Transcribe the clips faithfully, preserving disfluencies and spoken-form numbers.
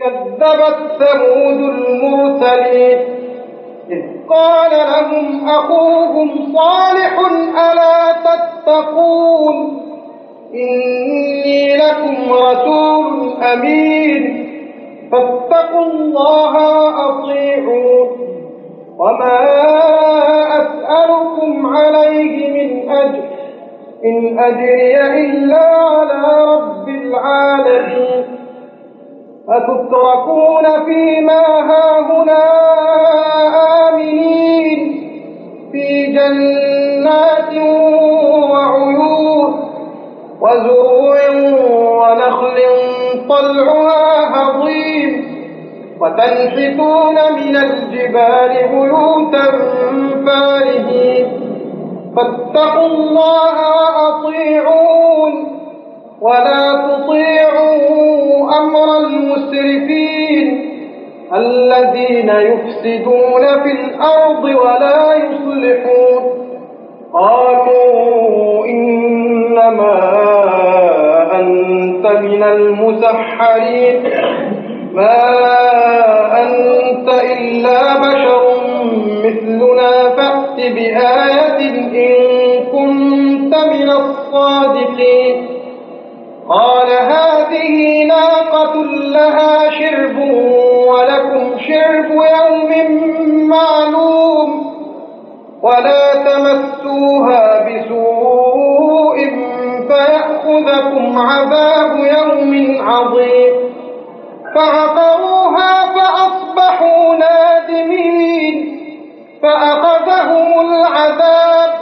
كذبت ثمود المرسلين إذ قال لهم أخوهم صالح ألا تتقون إني لكم رسول أمين فاتقوا الله وأطيعون وما أسألكم عليه من أجر إن أجري إلا على رب العالمين أتتركون فيما هاهنا آمنين في جنات وعيون وزروع ونخل طلعها هضيم وتنحتون من الجبال بيوتا فارهين فاتقوا الله وأطيعون ولا تطيعوا أمر المسرفين الذين يفسدون في الأرض ولا يصلحون قالوا إنما أنت من المسحرين ما أنت إلا بشر مثلنا فأت بآية إن كنت من الصادقين قال هذه ناقة لها شرب ولكم شرب يوم معلوم ولا تمسوها بسوء فيأخذكم عذاب يوم عظيم فعقروها فأصبحوا نادمين فأخذهم العذاب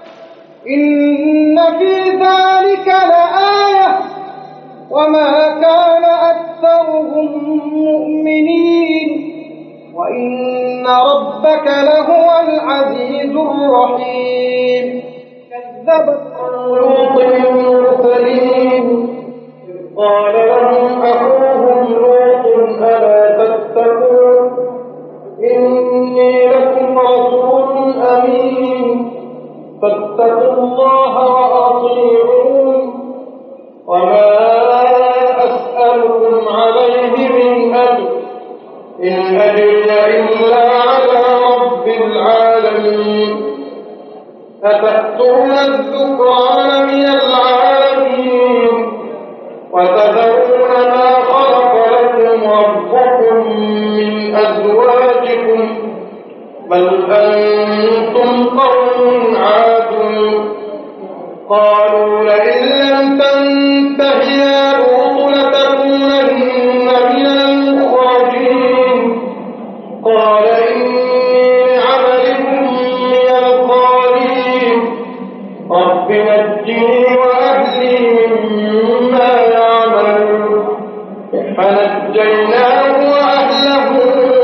إن في ذلك لآية وما كان أكثرهم مؤمنين وإن ربك لهو العزيز الرحيم كذبت لوط المرسلين قال لهم أخوهم لوط ألا تتقون إني لكم رسول أمين فاتقوا الله وأطيعون وما أسألكم عليه من أجر إن أجري إلا على رب العالمين أتأتون الذكران من العالمين وتذرون ما خلق لكم ربكم من أزواجكم بل أنتم قوم عادون قالوا لئن لم تنته يا لوط لتكونن من المخرجين قال إني لعملكم من القالين رب نجني وأهلي مما يعملون فنجيناه وأهله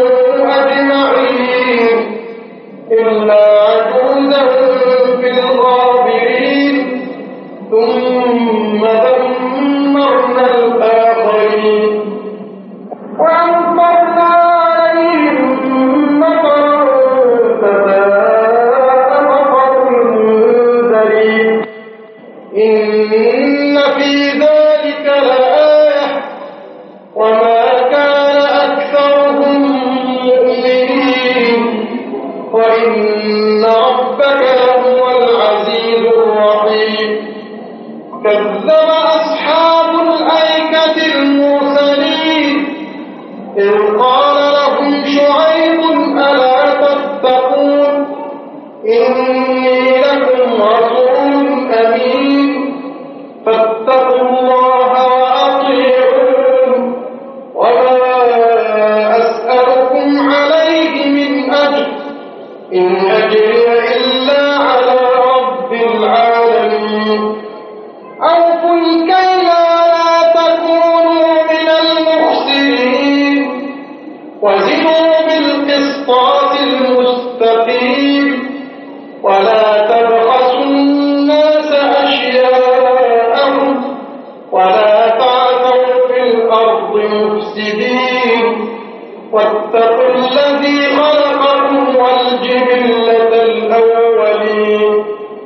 أجمعين إلا عجوزا في الغابرين ثم دمرنا الآخرين وأمطرنا عليهم مطرا فساء مطر المنذرين إن في ذلك لآية وما كان أكثرهم مؤمنين وإن ربك لهو العزيز الرحيم كذب أصحاب الأيكة المرسلين إذ قال لهم شعيب ألا تتقون إني لكم رسول أمين فاتقوا الله وأطيعون وما أسألكم عليه من أجر إن أجري إلا على رب العالمين أوفوا الكيل ولا تكونوا من المخسرين وزنوا بالقسطاس المستقيم ولا تبخسوا الناس أشياءهم ولا تعثوا في الأرض مفسدين واتقوا الذي خلقكم والجبلة الأولين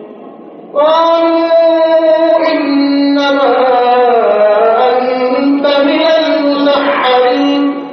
قالوا إنما أنت من المسحرين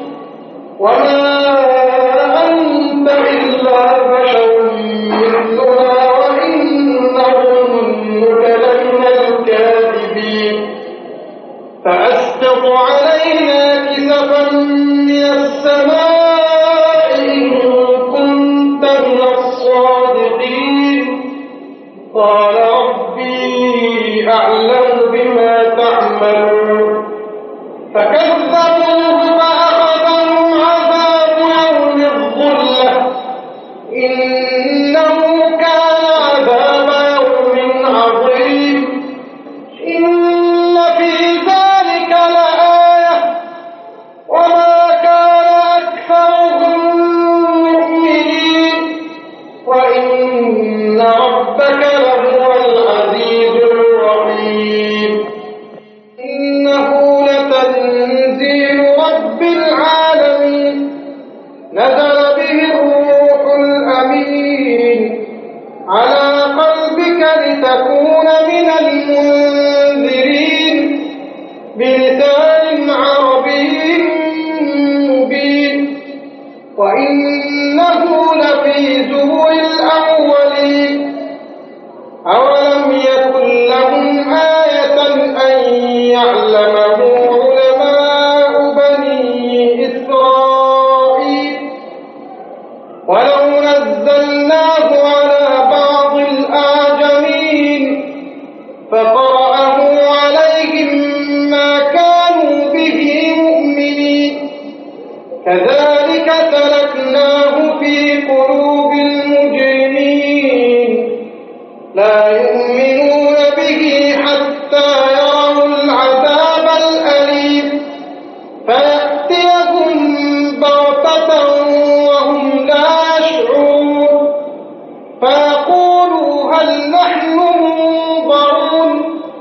وما أنت إلا بشر مثلنا وإن نظنك لمن الكاذبين فأسقط علينا كسفا من السماء إن كنت من الصادقين قال ربي أعلم بما تعملون فكذبوه فأخذهم عذاب يوم الظلة إنه كان عذاب يوم عظيم إن في ذلك لآية وما كان أكثرهم مؤمنين وإن ربك لهو العزيز الرحيم إنه لتنزيل رب العالمين نزل به الروح الأمين على قلبك لتكون من المنذرين بلسان عربي مبين وإنه لفي زبر الأولين أولم يكن لهم آية أن يعلمه علماء بني إسرائيل ولو نزلناه على بعض الأعجمين فقرأه عليهم ما كانوا به مؤمنين كذلك سلكناه في قلوب المجرمين لا يؤمنون به حتى يروا العذاب الأليم فيأتيهم بغتة وهم لا يشعرون فيقولوا هل نحن منظرون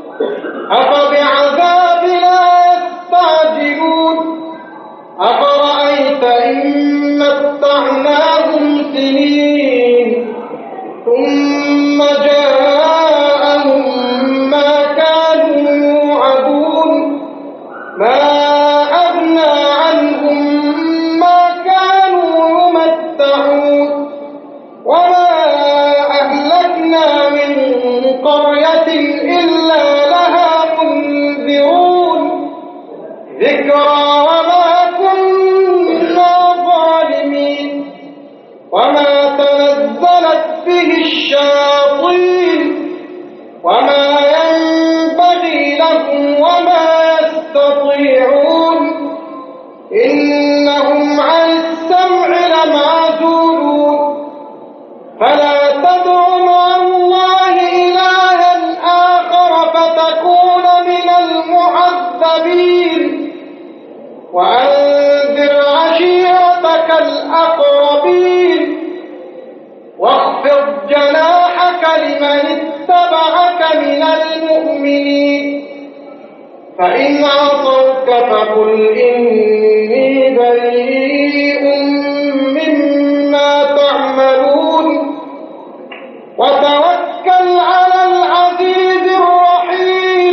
أفبعذابنا يستعجلون أفرأيت إن متعناهم سنين ثم جاءهم ما كانوا يوعدون ما أغنى عنهم ما كانوا يمتعون وما أهلكنا من قرية إلا لها منذرون ذكرى وما كنا ظالمين وما تنزلت به الشياطين وما ينبغي لهم وما يستطيعون إنهم عن السمع لمعزولون فلا تدع مع الله إلها آخر فتكون من المعذبين وأنذر عشيرتك الأقربين واخفض جناحك لمن اتبعك من المؤمنين فإن عصوك فقل إني بريء مما تعملون وتوكل على العزيز الرحيم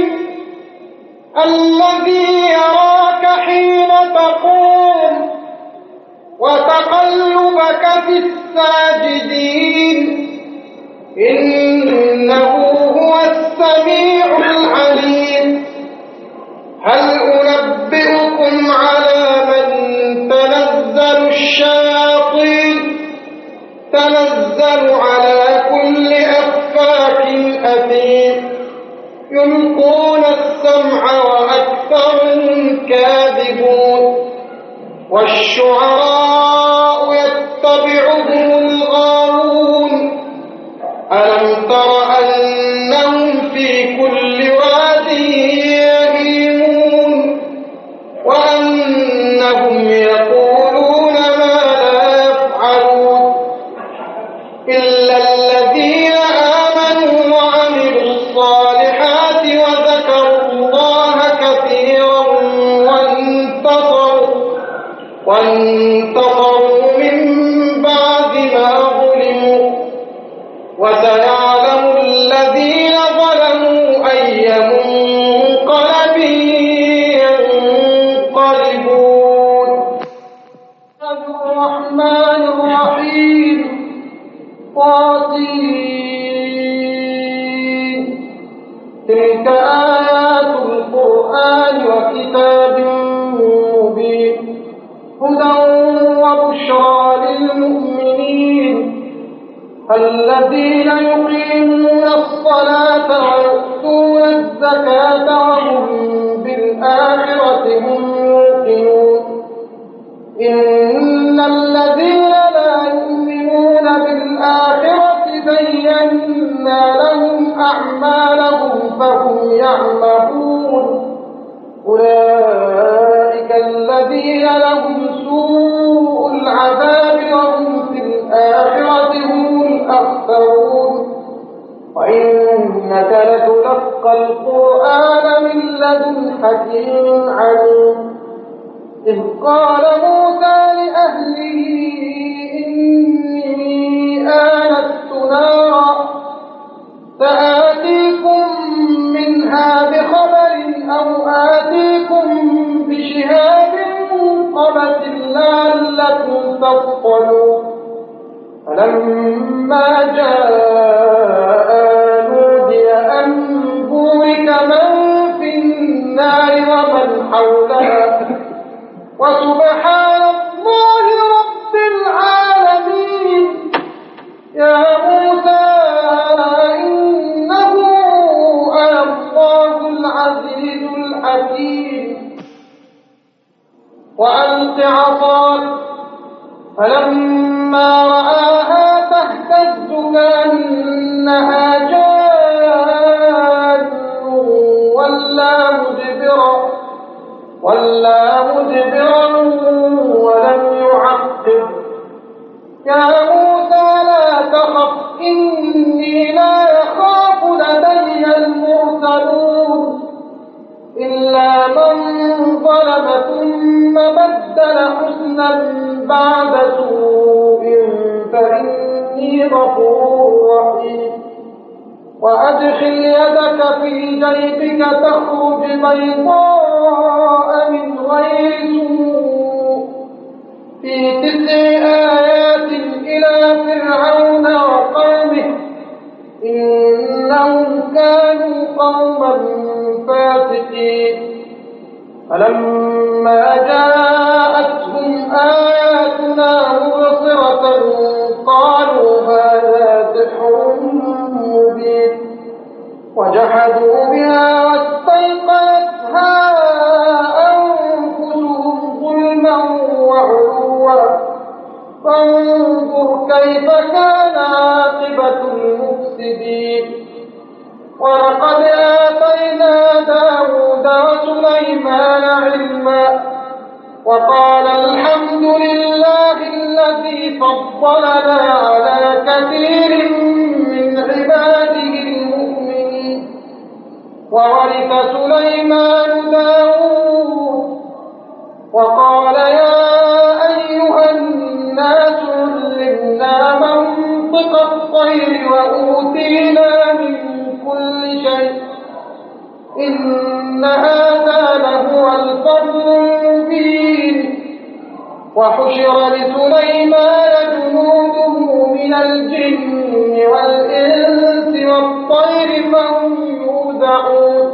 الذي يراك حين تقوم وتقلبك في الساجدين إنه هو السميع العليم هل أنبئكم على من تنزل الشياطين تنزل على كل أفاك أثيم يلقون السمع وأكثرهم كاذبون والشعراء يتبعهم الغاوون ألم تر أنهم في كل واد يهيمون وأنهم يقولون ما لا يفعلون إلا الذين آمنوا وعملوا الصالحات وذكروا الله كثيرا وانتصروا وانتصروا من بعد ما ظلموا وسيعلم الذين ظلموا أي منقلب ينقلبون هدى وبشرى للمؤمنين الذين يقيمون الصلاة ويؤتون الزكاة وهم بالآخرة هم يوقنون إن الذين لا يؤمنون بالآخرة زينا لهم أعمالهم فهم يعمهون أولئك الذين لهم سوء العذاب وهم في الآخرة هم الأخسرون وإنك لتلقى القرآن من لدن حكيم عليم إذ قال موسى لأهله إني آنست نارا سآتيكم منها بخبر أو آتيكم بشهاب قبس لعلكم تصطلون فلما جاء نودي أن بورك من في النار ومن حولها وسبحان الله رب العالمين يا موسى إنه أنا الله العزيز الحكيم وألق عصاك فلما رآها تهتز كأنها جان ولا مدبرا ولا مدبرا ولم يعقب يا موسى لا تخف إني لا يخاف لدي المرسلون إلا من ظلم ثم بدل حسنا بعد سوء فإني غفور رحيم وأدخل يدك في جيبك تخرج بيضاء من غير سوء في تسع آيات إلى فرعون وقومه إنهم كانوا قوما فاسقين فلما جاءتهم آياتنا مبصرة قالوا هذا سحر مبين وجحدوا بها واستيقنتها أنفسهم ظلما وعلوا فانظر كيف كان عاقبة المفسدين ولقد آتينا داود وسليمان علما وقال الحمد لله الذي فضلنا على كثير من عباده المؤمنين وورث سليمان داود وقال يا أيها الناس علمنا منطق الطير وأوتينا من كل شيء إن هذا لهو الفضل المبين وحشر لسليمان جنوده من الجن والإنس والطير فهم يوزعون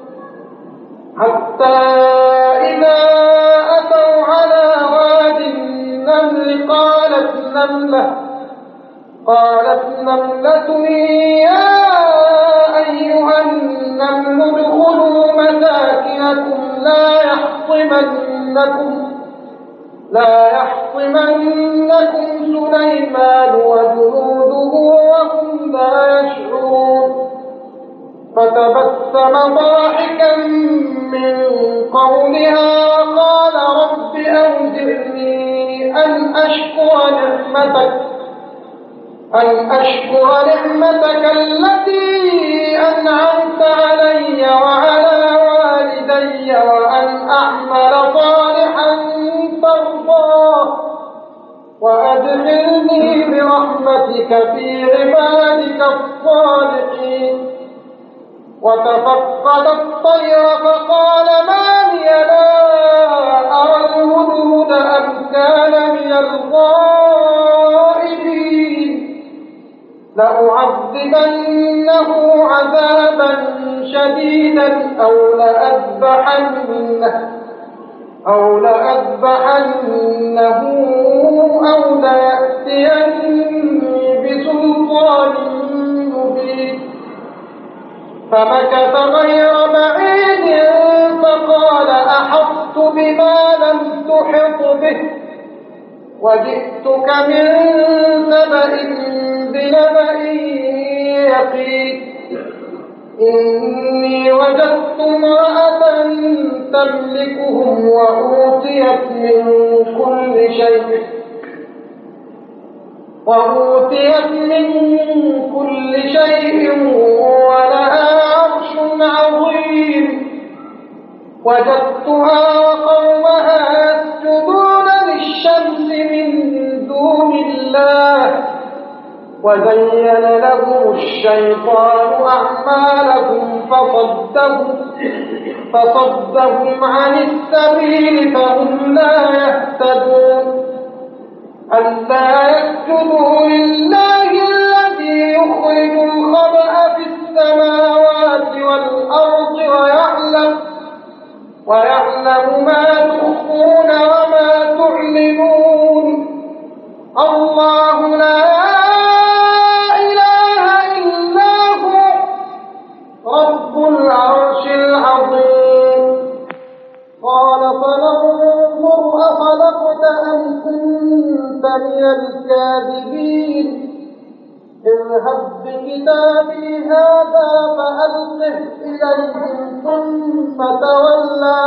حتى إذا أتوا على واد النمل قالت نملة قالت نملة يا أيها النمل ادخلوا مساكنكم لا يحطمنكم لا يحطمنكم سليمان وجنوده وهم لا يشعرون فتبسم ضاحكا من قولها وقال رب أوزعني أن أشكر نعمتك أن أشكر نعمتك التي أنعمت علي وعلى والدي وأن أعمل صالحا ترضاه وأدخلني برحمتك في عبادك الصالحين وتفقد الطير فقال ما لي لا أرى الهدهد أم كان من الغائبين لأعذبنه عذابا شديدا أو لأذبحنه أو لأذبحنه فمكث غير بعيد فقال أحطت بما لم تحط به وجئتك من سبأ بنبأ يقين إني وجدت امرأة تملكهم وأوتيت من كل شيء وأوتيت من كل شيء ولها عرش عظيم وجدتها وقومها يسجدون للشمس من دون الله وزين لهم الشيطان أعمالهم فصدهم, فصدهم عن السبيل فهم لا يهتدون ألا يسجدوا لله الذي يخرج الخبأ في السماوات والأرض ويعلم, ويعلم ما تخفون وما تعلنون الله لا إله إلا هو رب العرش العظيم قال فننظر أصدقت أم كنت من الكاذبين اذهب بكتابي هذا فألقه إليهم ثم تولى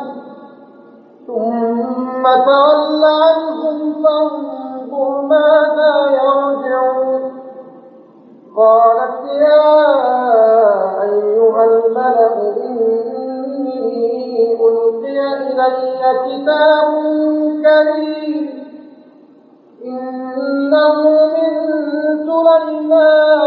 ثم تول عنهم فانظر ماذا يرجعون قالت يا أيها الملأ إني ألقي إلي كتاب كريم إنه من سليمان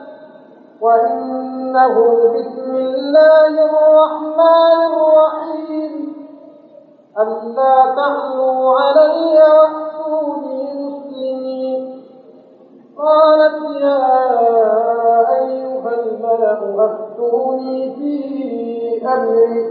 وإنه بسم الله الرحمن الرحيم ألا تعلوا علي وأتوني مسلمين قالت يا أيها الملأ أفتوني في أمري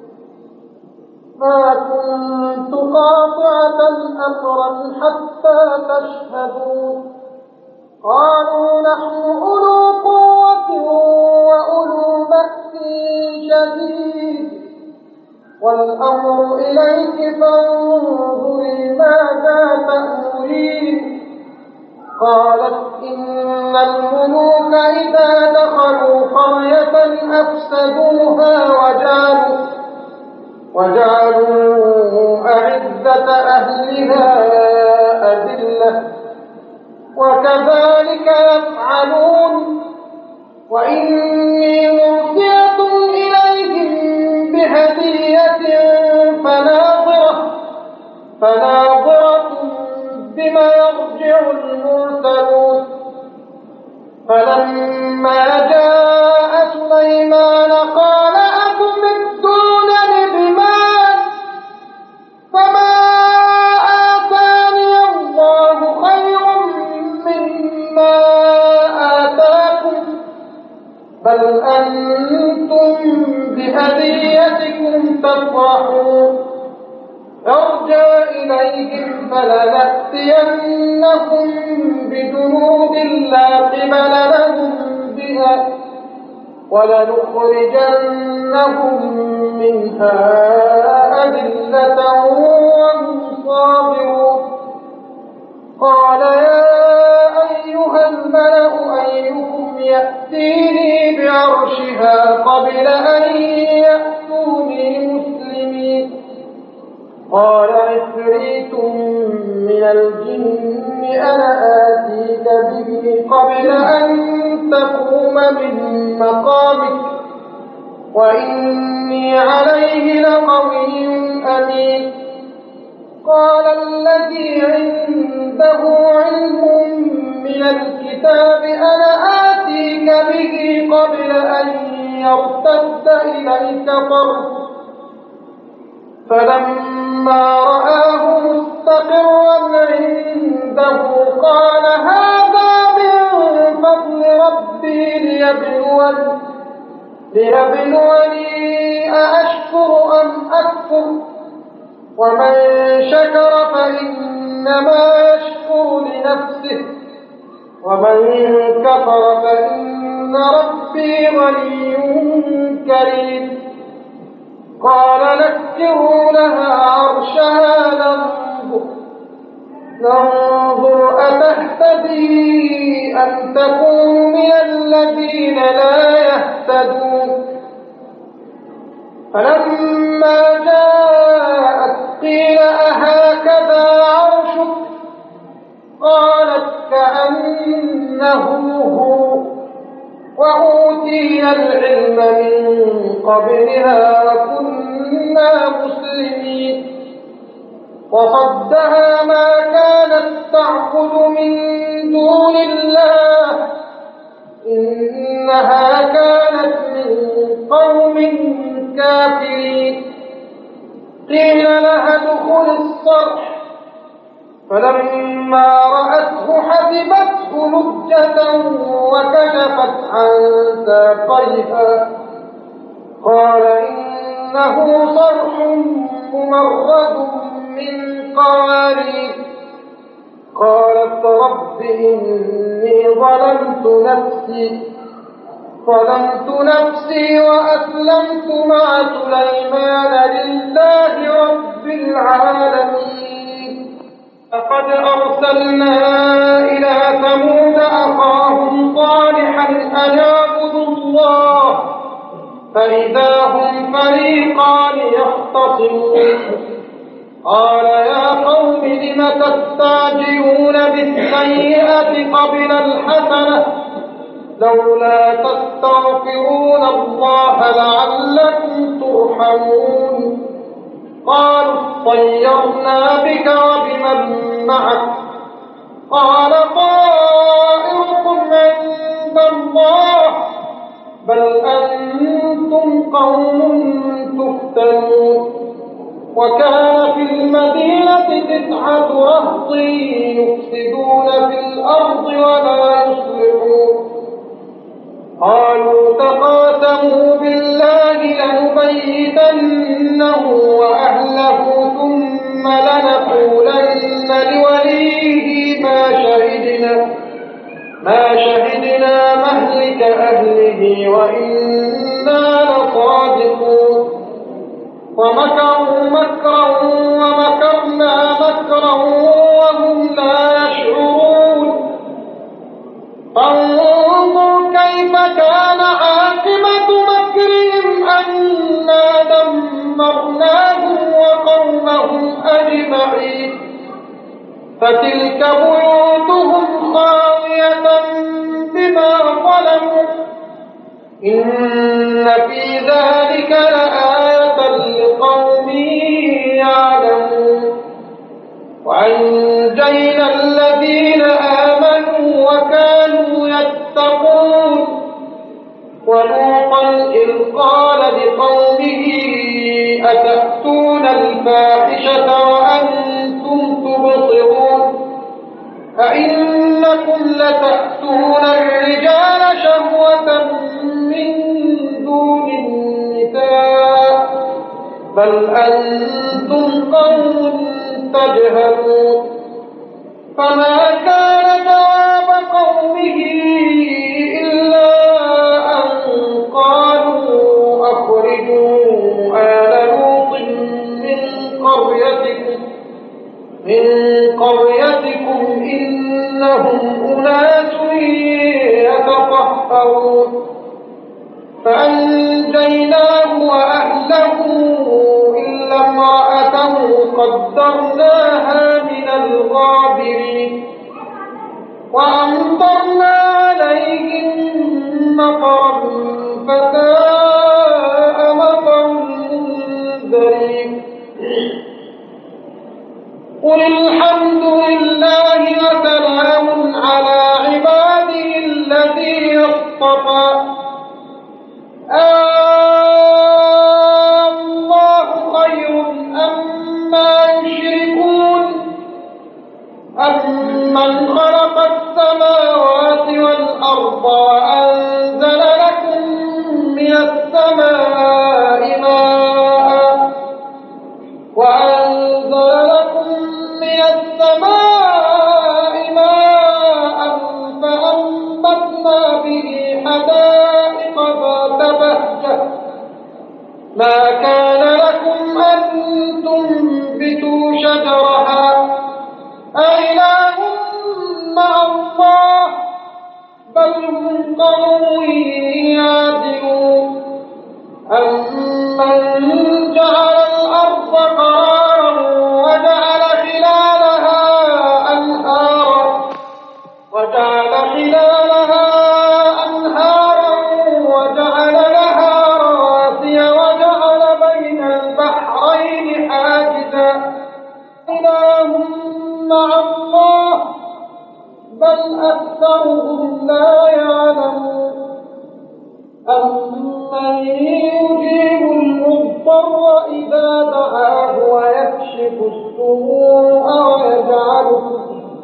ما كنت قاطعة أمرا حتى تشهدون قالوا نحن أولو قوة وأولو بأس شديد والأمر إليك فانظري ماذا تأمرين قالت إن الملوك إذا دخلوا قرية أفسدوها وجعلوا وجعلوا أعزة أهلها أذلة وكذلك يفعلون وإني مرسلة إليهم بهدية فناظرة فناظرة بما يرجع المرسلون فلما جاء سليمان قال أتمدونني بمال فما آتاني الله خير مما آتاكم بل أنتم بهديتكم تفرحون ارجع إليهم فلنأتينهم بجنود لا قبل لهم بها ولنخرجنهم منها أذلة وهم صاغرون قال يا أيها الملأ أيكم يأتيني بعرشها قبل أن يأتوني مسلمين قال عفريت من الجن أنا آتيك به قبل أن تقوم من مقامك وإني عليه لقوي أمين قال الذي عنده علم من الكتاب أنا آتيك به قبل أن يرتد إليك طرفك فلما رآه مستقرا عنده قال هذا من فضل ربي ليبلوني ليبلوني أأشكر أم أكفر ومن شكر فإنما يشكر لنفسه ومن كفر فإن ربي غني كريم. قال نكروا لها عرشها ننظر ننظر أتهتدي أم تكون من الذين لا يهتدون. فلما جاءت قيل أهكذا عرشك قالت كأنه هو وأوتينا العلم من قبلها وكنا مسلمين. وصدها ما كانت تعبد من دون الله إنها كانت من قوم كافرين. قيل لها ادخل الصرح فلما رأته حسبته لجة وكشفت عن ساقيها قال إنه صرح ممرد من قوارير. قالت رب إني ظلمت نفسي ظلمت نفسي وأسلمت مع سليمان لله رب العالمين. لقد أرسلنا إلى ثمود أخاهم صالحا أن اعبدوا الله فإذا هم فريقان يختصمون. قال يا قوم لم تستعجلون بالسيئة قبل الحسنة لولا تستغفرون الله لعلكم ترحمون. قالوا اطيرنا بك وبمن معك قال طائركم عند الله بل أنتم قوم تفتنون. وكان في المدينة تسعة رهط يفسدون في الأرض ولا يصلحون. قالوا تقاسموا بالله لنبيتنه وأهله ثم لنقولن لوليه ما شهدنا ما شهدنا مهلك أهله وإنا لصادقون. ومكروا مكرا ومكرنا مكرا وهم لا يشعرون. فانظر كيف كان عاقبة مكرهم أنا دمرناهم وقومهم أجمعين. فتلك بيوتهم خاوية بما ظلموا إن في ذلك لآية لقوم يعلمون. وأنجينا الذين آمنوا وكانوا يتقون. ولوطا إذ قال لقومه أتأتون الفاحشة وأنتم تبصرون أئنكم لتأتون الرجال شهوة من دون النساء بل أنتم قوم تجهلون. فما كان جواب قومه إلا أن قالوا أخرجوا آل لوط من قريتكم من قريتكم إنهم أناس يتطهرون. فأنجيناه وأهله إلا امرأته قدرناها من الغابرين. وأمطرنا عليهم مطرا فساء مطر المنذرين. قل الحمد لله وسلام على عباده الذين اصطفى الله خير أما يشركون أمن خلق السماوات والأرض وأنزل لكم من السماء ماء وأنزل لكم من السماء ماء فأنبتنا به حدائق مع الله بل أكثرهم لا يعلمون أمن يجيب المضطر إذا دعاه ويكشف السوء ويجعلكم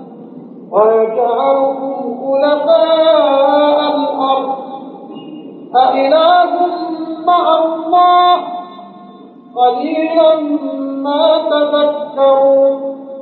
ويجعلكم خلفاء الأرض أإله مع الله قليلا ما تذكرون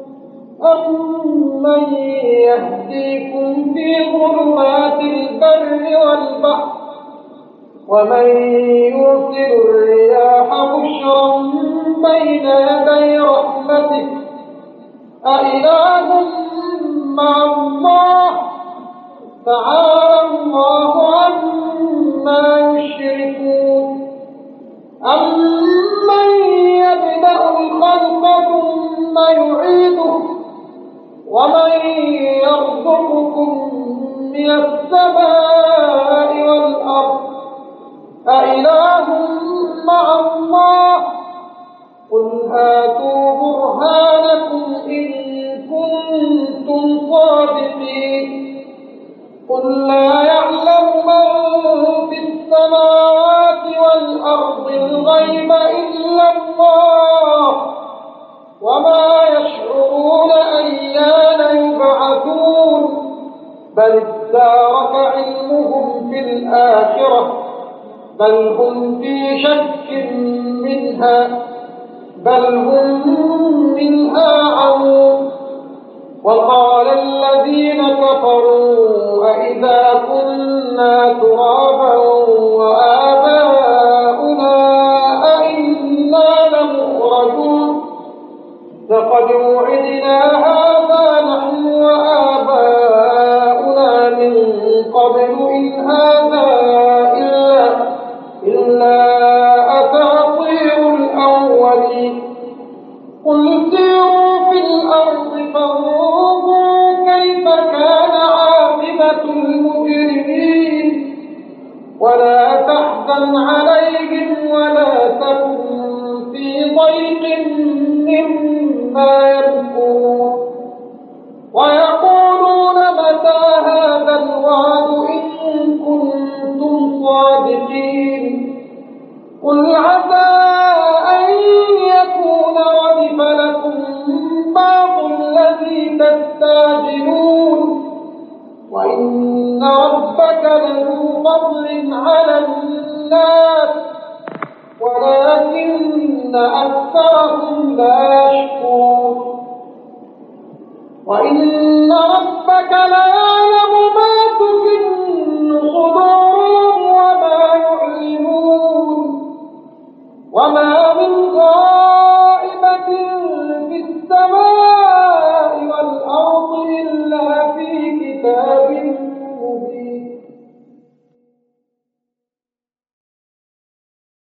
أمن يهديكم في ظلمات البر والبحر ومن يرسل الرياح بشرا بين يدي رحمته أإله مع الله تعالى الله عما يشركون أمن يبدأ الخلق ثم يعيده ومن يرزقكم من السماء والأرض أإله مع الله قل هاتوا برهانكم إن كنتم صادقين قل لا يعلم من في السماوات والأرض الغيب إلا الله وما يشعرون أيان يبعثون بل ادارك علمهم في الآخرة بل هم في شك منها بل هم منها عمون وقال الذين كفروا أئذا كنا ترابا وآباؤنا أئنا لمخرجون لقد وعدنا هذا نحن وآباؤنا من قبل إن هذا إلا, إلا أساطير الأولين قل سيروا في الأرض فانظروا كيف كان عاقبة المجرمين ولا تحزن عليهم ولا تكن في ضيق مما يمكرون ويقولون متى هذا الوعد إن كنتم صادقين قل عسى أن يكون ردف لكم بعض الذي تستعجلون وإن ربك لذو فضل على الناس ولكن أكثرهم لا يشكرون وإن ربك ليعلم ما تكن صدورهم وما يعلنون وما من غائبة في السماء والأرض إلا في كتاب